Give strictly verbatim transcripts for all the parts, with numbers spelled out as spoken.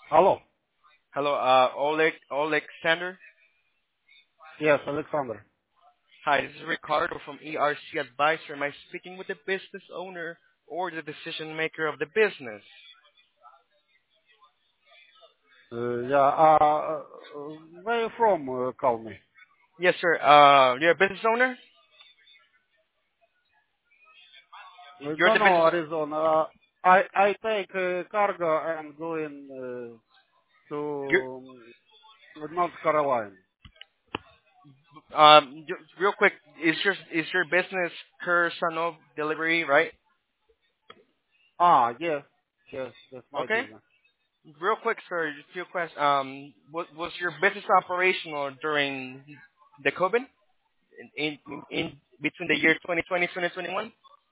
Hello. Hello, uh, Oleg, Alexander. Yes, Alexander. Hi, this is Ricardo from E R C Advisor. Am I speaking with the business owner or the decision maker of the business? Uh, yeah, uh, uh, where you from, uh, call me? Yes, sir. Uh, you're a business owner? Uh, You're no, the no, business. Arizona. Uh, I, I take uh, cargo and going uh, You're, to um, North Carolina. um, you- real quick, is your is your business Kursanov Delivery, right? Ah, yes, yes, that's my Okay. business. Real quick, sir, just a few questions. Um, was, was your business operational during the COVID in, in, in between the year twenty twenty and twenty twenty-one?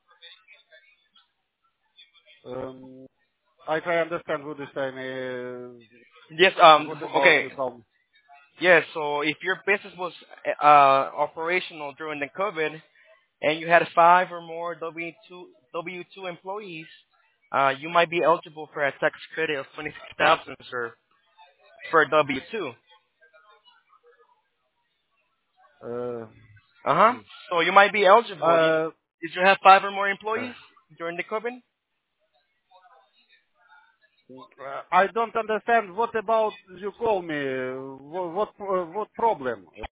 Um, I try understand what you say me. Yes. Uh, Um. what about Okay. you call me? Yeah, so if your business was uh, operational during the COVID and you had five or more W two W two employees, uh, you might be eligible for a tax credit of twenty six thousand, sir, for a W two. Uh, Uh huh. So you might be eligible. You, uh, did you have five or more uh, employees during the COVID? I don't understand what about you call me. What what, what problem?